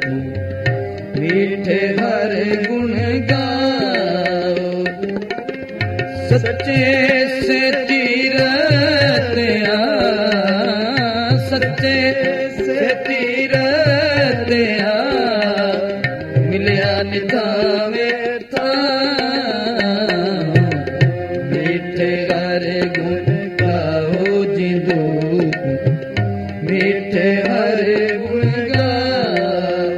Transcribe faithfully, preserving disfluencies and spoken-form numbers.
ਮੀਠੇ ਹਰ ਗੁਣ ਗਾਓ, ਸੱਚੇ ਸੇ ਤੀਰਤਿਆ, ਸੱਚੇ ਸੇ ਤੀਰਤਿਆ, ਮਿਲਿਆ ਨਿਧਾਵੇਂ ਥਾਂ, ਮੀਠੇ ਹਰ ਗੁਣ